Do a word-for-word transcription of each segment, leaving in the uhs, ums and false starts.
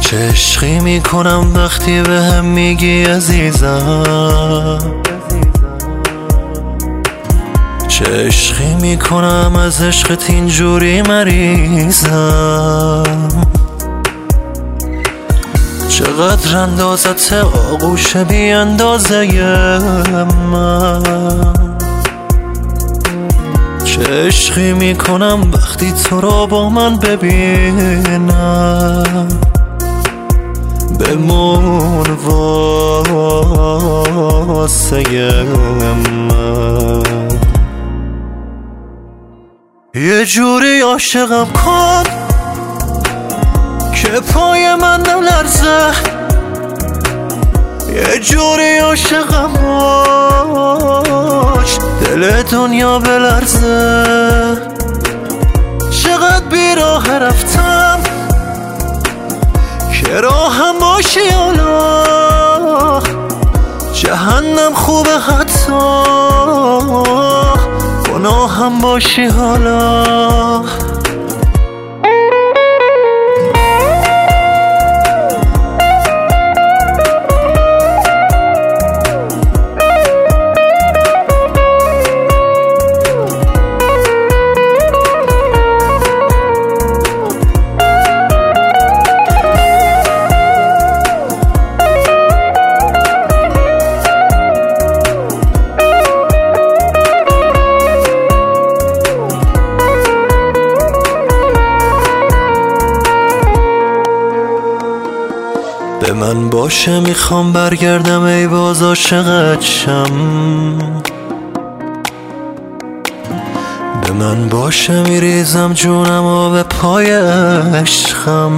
چه عشقی میکنم وقتی به هم میگی عزیزم، چه عشقی میکنم از عشقت اینجوری مریضم. چقدر اندازت آغوش بی اندازه من، چه عشقی میکنم وقتی تو رو با من ببینم. بمون واسه من، یه جوری عاشقم کن که پای من نلرزه، یه جوری عاشقم باش دل دنیا بلرزه. چقدر بیراه رفتم که راهم باشی حالا، جهنم خوبه حتی گناهم باشی حالا. به من باشه میخوام برگردم ای باز عاشقت شم، به من باشه میریزم جونم و به پای عشقم.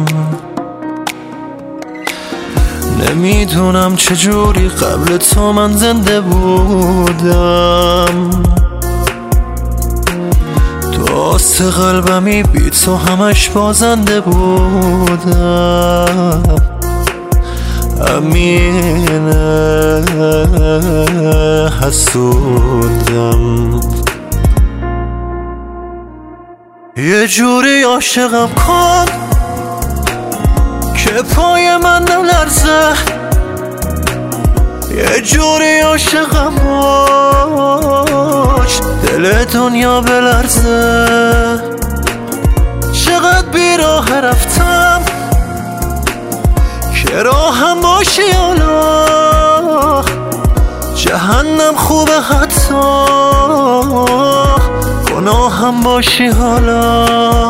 نمیدونم چجوری قبل تو من زنده بودم، تو آس قلبمی بی تو همش بازنده بودم. امینه حسودم، یه جوری عاشقم کن که پای من نلرزه، یه جوری عاشقم باش دل دنیا بلرزه. چقدر بیراه رفتم که راهم باشی حالا، جهنم خوبه حتی گناهم باشی حالا.